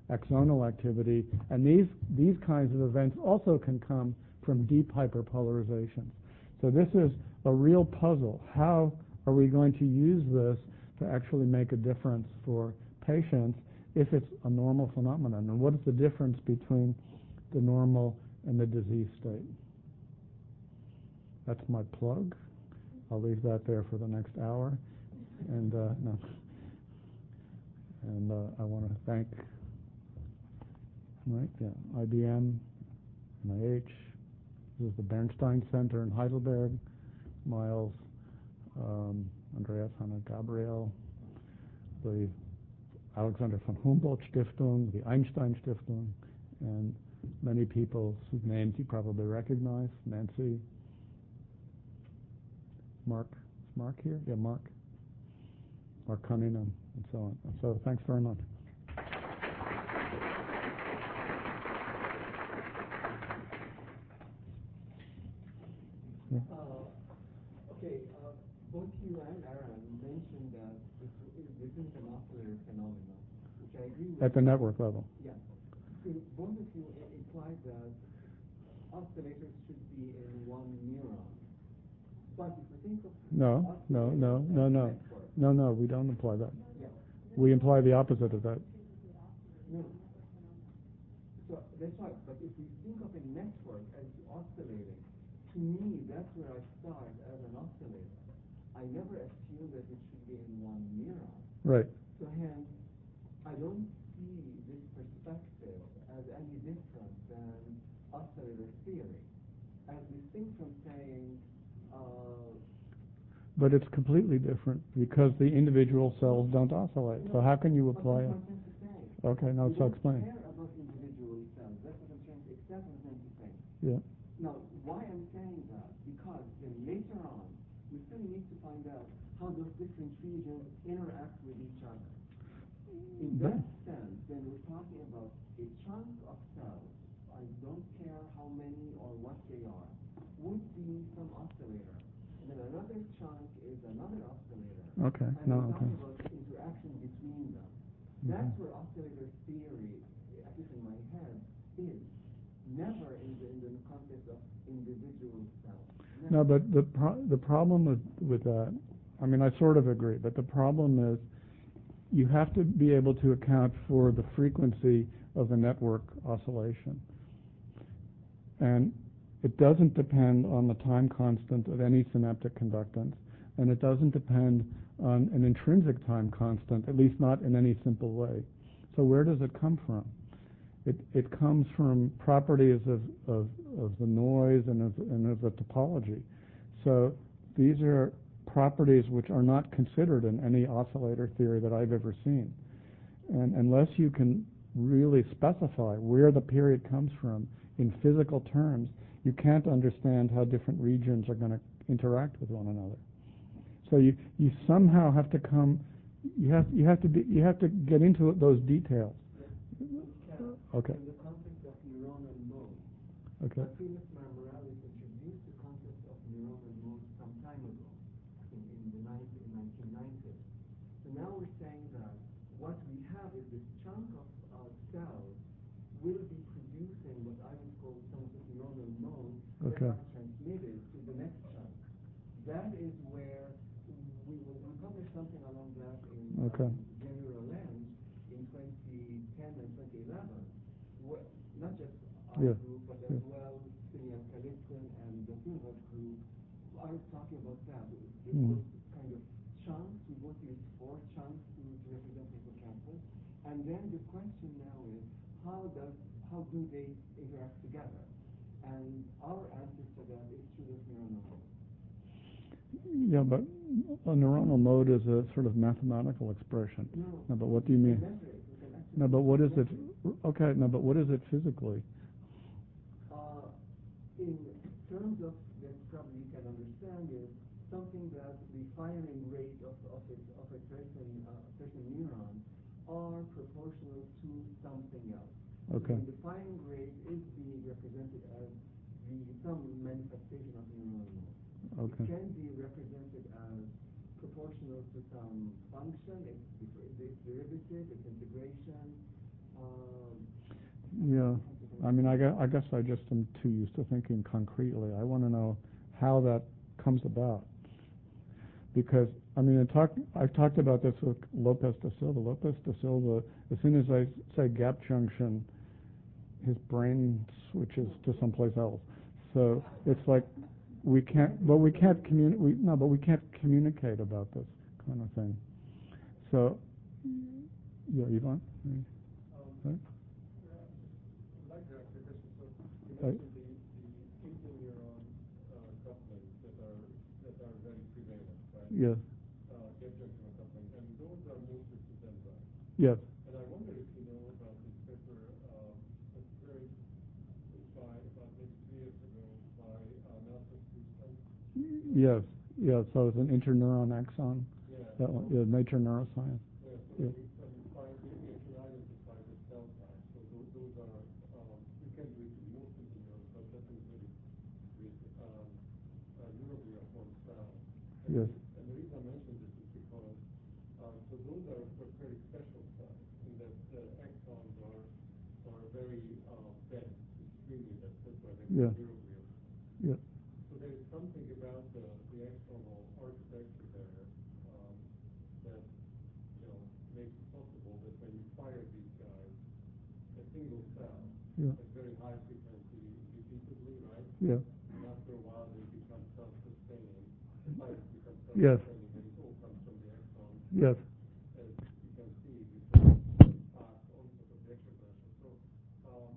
axonal activity, and these, these kinds of events also can come from deep hyperpolarizations. So this is a real puzzle. How are we going to use this to actually make a difference for patients if it's a normal phenomenon? And what is the difference between the normal and the disease state? That's my plug. I'll leave that there for the next hour. And uh, no. And uh, I want to thank, right, yeah, I B M, N I H, this is the Bernstein Center in Heidelberg, Miles, um, Andreas Hanna Gabriel, the Alexander von Humboldt Stiftung, the Einstein Stiftung, and many people whose names you probably recognize, Nancy, Mark, is Mark here? Yeah, Mark. Mark Cunningham, and so on. So thanks very much. Yeah. Uh, okay, uh, both you and Aaron mentioned that this, this is an oscillator phenomenon, which I agree with. At the network level. Yeah. So both of you implied that oscillators should be in one neuron. But if we think of No, no, no, no, no. No, no, we don't imply that. Yeah. We imply the opposite of that. No. So that's right. But if we think of a network as oscillating, to me, that's where I start as an oscillator. I never assume that it should be in one neuron. Right. So hence, I don't see this perspective as any different than oscillator theory, as distinct from saying, uh, But it's completely different because the individual cells don't oscillate. So how can you apply it? Okay, now so explain. I don't care about individual cells. That's what I'm trying to accept what I'm trying to say. Yeah. Now, why I'm saying that? Because then later on, we still need to find out how those different regions interact with each other. In that sense, then we're talking about a chunk of cells, I don't care how many or what they are, would be some oscillator. And then another chunk is another oscillator. Okay, and no, we're talking okay. about the interaction between them. Mm-hmm. That's where oscillator theory, at least in my head, is. Never in the, in the context of individual cells. Never. No, but the pro the problem with with that, I mean, I sort of agree, but the problem is you have to be able to account for the frequency of the network oscillation, and it doesn't depend on the time constant of any synaptic conductance, and it doesn't depend on an intrinsic time constant, at least not in any simple way. So where does it come from? It, it comes from properties of, of, of the noise and of, and of the topology. So these are properties which are not considered in any oscillator theory that I've ever seen. And unless you can really specify where the period comes from in physical terms, you can't understand how different regions are going to interact with one another. So you, you somehow have to come, you have, you have to be, you have to get into those details. Okay. In the context of neuronal modes, okay. Martinez Marmoralis introduced the concept of neuronal modes some time ago, in, in the nineteen nineties. So now we're saying that what we have is this chunk of uh, cells will be producing what I would call some of the neuronal modes okay. that are transmitted to the next chunk. That is where we will we published something along that in okay. um, General Lens in twenty ten and twenty eleven. Well, not just our yeah. group, but as yeah. well Simeon Kalitzin and the Finhoff group are talking about that. This mm. was kind of chunks. We both use four chunks to, to represent hippocampus. And then the question now is, how does how do they interact together? And our answer to that is through this neuronal mode. Yeah, but a neuronal mode is a sort of mathematical expression. No, no but what do you mean? No, but what is it? Okay, no, but what is it physically? Uh, in terms of that, probably you can understand is something that the firing rate of of a, of a person uh, person neuron are proportional to something else. Okay. So the firing rate is being represented as the some manifestation of neuronal mode. Okay. It can be represented as proportional to some function, it's, it's derivative, it's integration. Um, Yeah, I mean, I guess, I guess I just am too used to thinking concretely. I want to know how that comes about. Because, I mean, in talk, I've talked about this with Lopez da Silva. Lopez da Silva, as soon as I say gap junction, his brain switches to someplace else. So it's like we can't, but we can't communicate. We, no, but we can't communicate about this kind of thing. So, yeah, Yvonne. Um, Right? yeah, I'd like to ask you a question. So you Right. mentioned the, the interneuron uh, couplings that are that are very prevalent, right? Yes. Uh, gap junction coupling, and those are mostly dendrites. Yes. And I wonder if you know about this paper um, that's very by about maybe three years ago by uh, Nelson Houston. Yes. Yeah. So it's an interneuron axon. Yeah. That one, yeah, Nature Neuroscience. Yeah. So Yeah. when you, when you find, we we actually identify the cell types. So those, those are um, you can do it with most interneurons, but definitely with um, uh, neurogliaform cells. And, Yes. the, and the reason I mention this is because um, so those are, are very special cells in that the axons are are very uh, dense, extremely dense. That's why they're Yeah. neurogliaform. Yeah. So there is something about the, the axonal architecture there um, that you know makes it possible that when you fire these guys, a single cell Yeah. at very high frequency repeatedly, right? Yeah. And after a while they become self-sustaining. The fires become Yes. self-sustaining, and it all comes from the axon. Yes. As you can see, this is fast onset of the extraconnection. So, um,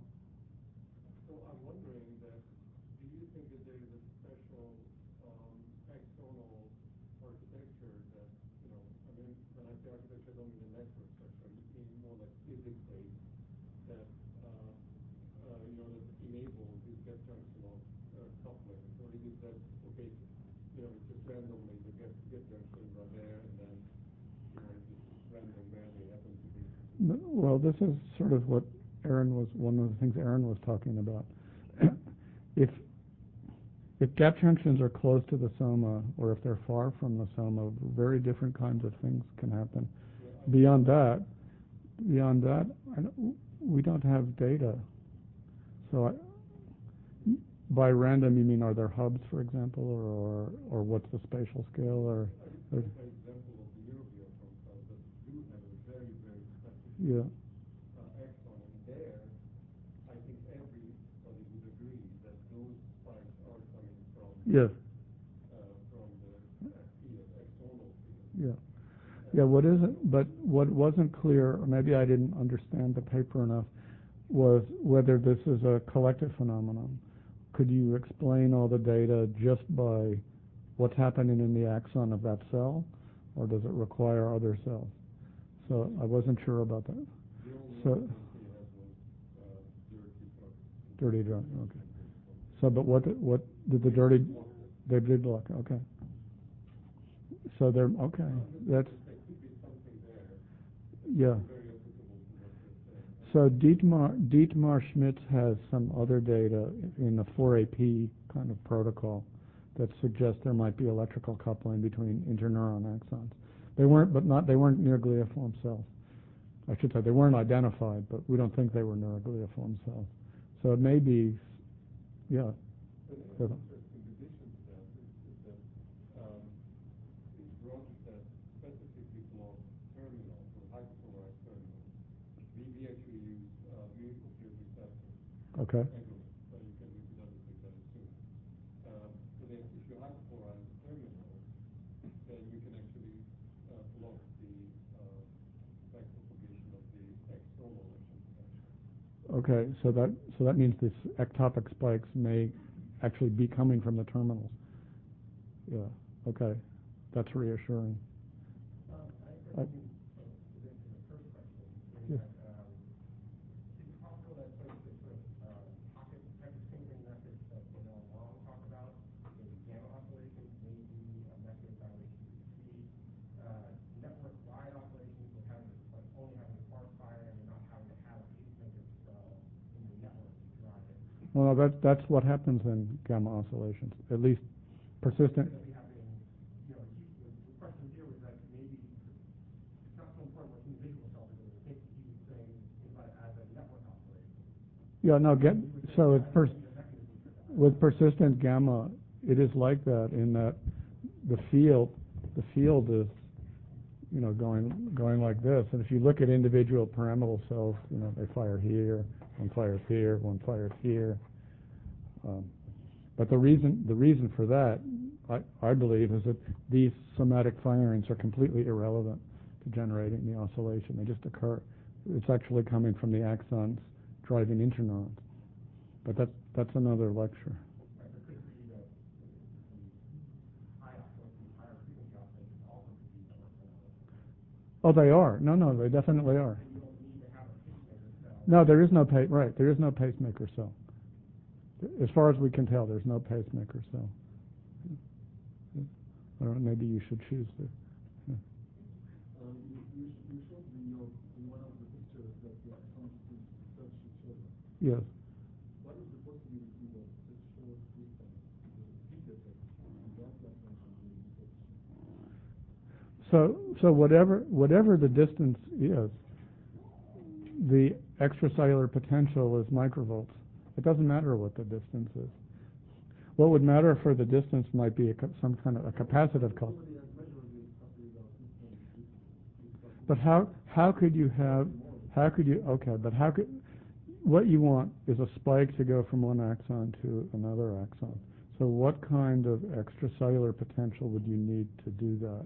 so I'm wondering that, do you think that there is a special um, axonal architecture that, you know, I mean, when I say architecture, I don't mean the network structure, I mean more like physics-based, that, uh, uh, you know, that enables these gap junctional uh, couplings, or is it that, okay, you know, it's just randomly the gap, gap junctions are there, and then, you know, it's just random where they happen to be? No, well, this is sort of what Aaron was, one of the things Aaron was talking about. if if gap junctions are close to the soma, or if they're far from the soma, very different kinds of things can happen. Yeah, Beyond that, beyond that, I don't, we don't have data. So, I, by random, you mean are there hubs, for example, or or, or what's the spatial scale, or? I just or take an example of the neurogliaform cells that do have a very, very specific yeah. uh, axon, and there, I think everybody would agree that those spikes are coming from Yes. uh, from the uh, field, axonal field. Yeah. Yeah, what isn't, but what wasn't clear, or maybe I didn't understand the paper enough, was whether this is a collective phenomenon. Could you explain all the data just by what's happening in the axon of that cell, or does it require other cells? So I wasn't sure about that. The only So, one they had was uh, dirty drug. dirty drug, okay. So, but what, what did the dirty, they did block, okay. So they're, okay, that's, There could be something there. yeah. Very applicable to what you're saying. So Dietmar, Dietmar Schmitz has some other data in the four A P kind of protocol that suggests there might be electrical coupling between interneuron axons. They weren't, but not, they weren't neurogliaform cells. I should say they weren't identified, but we don't think they were neurogliaform cells. So it may be, yeah. But So, an interesting addition to that is, is that um, these drugs that specifically block terminals or hyperpolarized terminals, we, we actually use uh, mu opioid receptors. okay. Agonists, so you can look it up if that is soon. Um, so then if you hyperpolarize the terminal, then you can actually uh, block the uh, backpropagation of the axonal electron potential. Okay, so that so that means these ectopic spikes may actually be coming from the terminals. Yeah. Okay, that's reassuring. Um, I Uh, think you uh, to answer the first question, is Yeah. that um, is it possible that some of the sort of uh, pocket type of singling methods that you know Long talked about, maybe gamma oscillations, may be a method by which you could see uh, network-wide oscillations with having but only having a spark fire and not having to have a pacemaker cell in the network to drive it. Well, that, that's what happens in gamma oscillations, at least persistent. Instead of having, you know, he, the, the question here was that maybe it's not so important what individual cells are doing. I think he was saying about it as a Yeah, no, get, so it pers- with persistent gamma, it is like that in that the field, the field is, you know, going going like this. And if you look at individual pyramidal cells, you know, they fire here, one fires here, one fires here. Um, but the reason the reason for that, I, I believe, is that these somatic firings are completely irrelevant to generating the oscillation. They just occur. It's actually coming from the axons driving interneurons. But that's that's another lecture. Right, there could be the, the high oscillations, higher frequency oscillations also could be the. Oh, they are. No, no, they definitely are. You don't need to have a pacemaker cell. No, there is no pa- right. There is no pacemaker cell. As far as we can tell, there's no pacemaker cell. I don't know, maybe you should choose the. Yeah. Um, you, you, you showed in your in one of the pictures that the axons could touch each other. Yes. What is the possibility that this shows distance, the peak effect, without the axons being touched? So, so whatever whatever the distance is, the extracellular potential is microvolts. It doesn't matter what the distance is. What would matter for the distance might be a, some kind of a capacitive cost. Somebody has measured it after without distance. But how how could you have how could you okay? But how could what you want is a spike to go from one axon to another axon. So what kind of extracellular potential would you need to do that?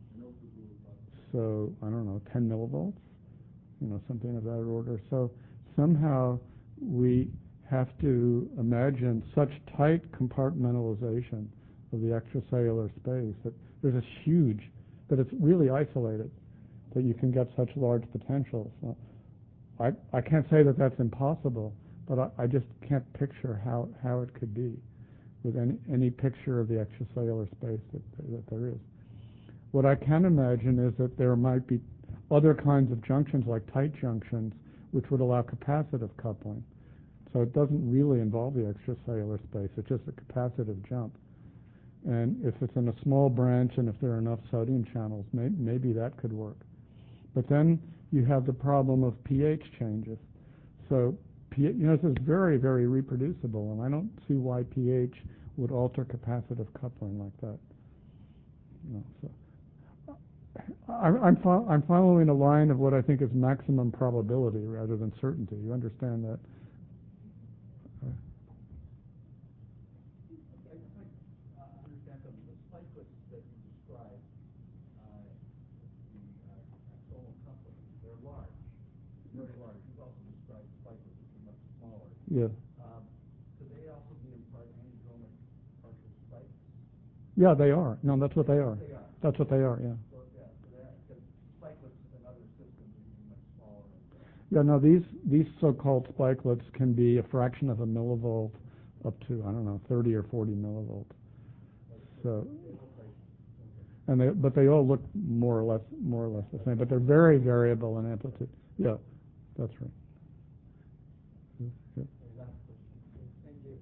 So I don't know, ten millivolts, you know, something of that order. So somehow we have to imagine such tight compartmentalization of the extracellular space that there's a huge, that it's really isolated, that you can get such large potentials. So I, I can't say that that's impossible, but I, I just can't picture how, how it could be with any, any picture of the extracellular space that, that there is. What I can imagine is that there might be other kinds of junctions, like tight junctions, which would allow capacitive coupling. So it doesn't really involve the extracellular space. It's just a capacitive jump. And if it's in a small branch and if there are enough sodium channels, may, maybe that could work. But then you have the problem of pH changes. So, you know, this is very, very reproducible, and I don't see why pH would alter capacitive coupling like that. You know, so I, I'm, fo- I'm following a line of what I think is maximum probability rather than certainty. You understand that? I guess I uh, understand some of the cyclists that you described, uh, the uh, axonal coupling. They're large, very large. You've also described cyclists which are much smaller. Yeah. Um, could they also be in part anadromic partial spikes? Yeah, they are. No, that's what they are. They are. That's what they are, yeah. So, yeah, so that, because cyclists in other systems are usually much smaller. Yeah, no, these these so-called spikelets can be a fraction of a millivolt up to, I don't know, thirty or forty millivolts. So, and they, but they all look more or less more or less the same, but they're very variable in amplitude. Yeah, that's right. Yeah. Thank you.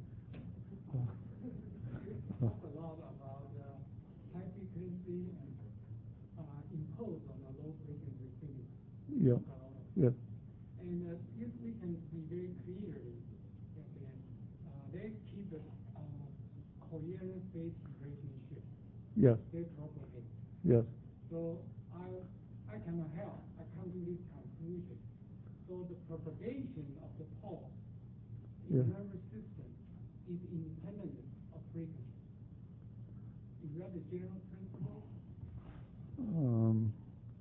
You talk a lot about uh, high frequency and uh, imposed on a low frequency signal. Yeah. Yeah. And uh, if we can see very clearly that uh, they keep a uh, coherent phase relationship. Yes. They propagate. Yes. So I I cannot help. I come to this conclusion. So the propagation of the pulse in Yeah. the nervous system is independent of frequency. Is that the general principle? Um,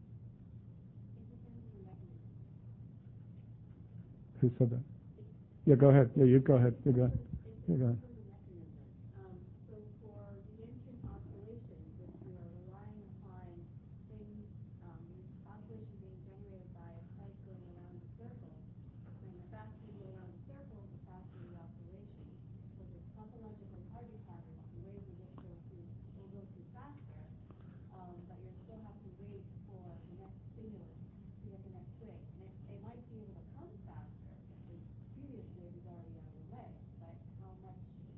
who said that? Yeah, go ahead. Yeah, you go ahead. You go ahead. You go ahead. Um, so for the ancient oscillations, if you are relying upon things, um, oscillations being generated by a spike going around a circle, then the faster you go around the circle, the faster the oscillation. So the topological target patterns, the waves will just go through, will go through faster, um, but you'll still have to wait for the next stimulus to get the next wave. And it, they might be able to come faster if the previous wave is already out of the way, but how much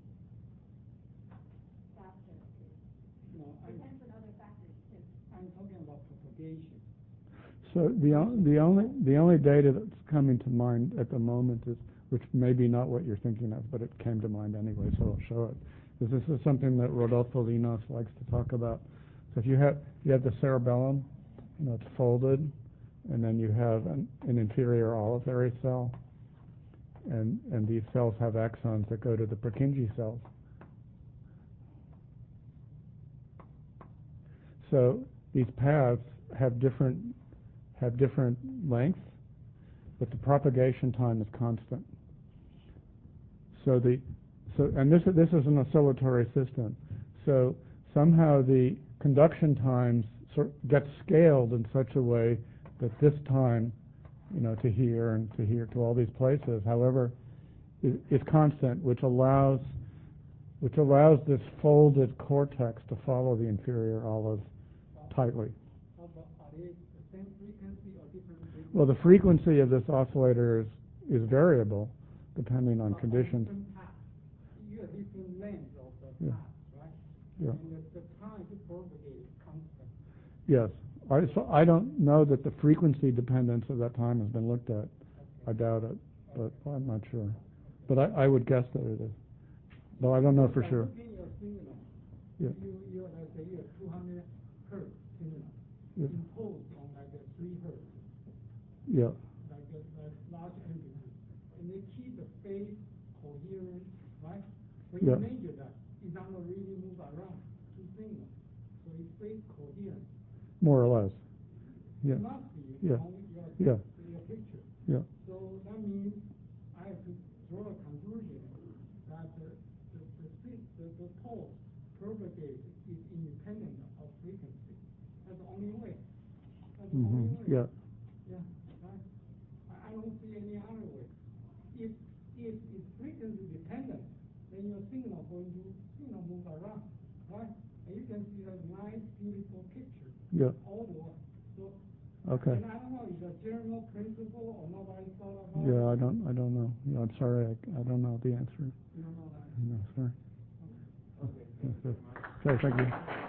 faster is No, I'm, depends on other factors too. I'm talking about propagation. So the o- the only the only data that's coming to mind at the moment is which may be not what you're thinking of, but it came to mind anyway, so I'll show it. This is something that Rodolfo Linos likes to talk about. So if you have you have the cerebellum, you know, it's folded, and then you have an, an inferior olivary cell, and and these cells have axons that go to the Purkinje cells. So these paths have different have different lengths, but the propagation time is constant. So the so and this this is an oscillatory system. So somehow the conduction times sort get scaled in such a way that this time, you know, to here and to here to all these places, however, is, is constant, which allows which allows this folded cortex to follow the inferior olive tightly. Are they the same frequency or different frequency? Well, the frequency of this oscillator is, is variable depending on But conditions. different paths. You have different lengths of the Yeah. path, right? Yeah. And the, the time to propagate is constant. Yes. I, so I don't know that the frequency dependence of that time has been looked at. I doubt it, but I'm not sure. But I, I would guess that it is. But I don't know for By sure. looking at your signal, Yeah. you, you, let's say you have two hundred hertz signal Yeah. imposed on like a three hertz, Yeah. like a, like large amplitude. And they keep the phase coherent, right? When Yeah. you measure that, it doesn't really move around two signals. So it's phase coherent. More or less. Yeah. It must be Yeah. on your, Yeah. your picture. Yeah. So that means I have to draw a conclusion that the, the, the, se- the, the pulse propagate is independent of frequency. That's the only way. That's the Mm-hmm. only way. Yeah. Yeah. Right? I, I don't see any other way. If if it's frequency dependent, then your signal going to you know move around, right? And you can see that nice, beautiful picture Yeah. all the way. So Okay. and I don't know, is a general principle or nobody thought about Yeah, I it? don't, I don't know. Yeah, I'm sorry, I, I don't know the answer. You don't know that. No, sorry. Okay, thank you very much. Okay, thank you.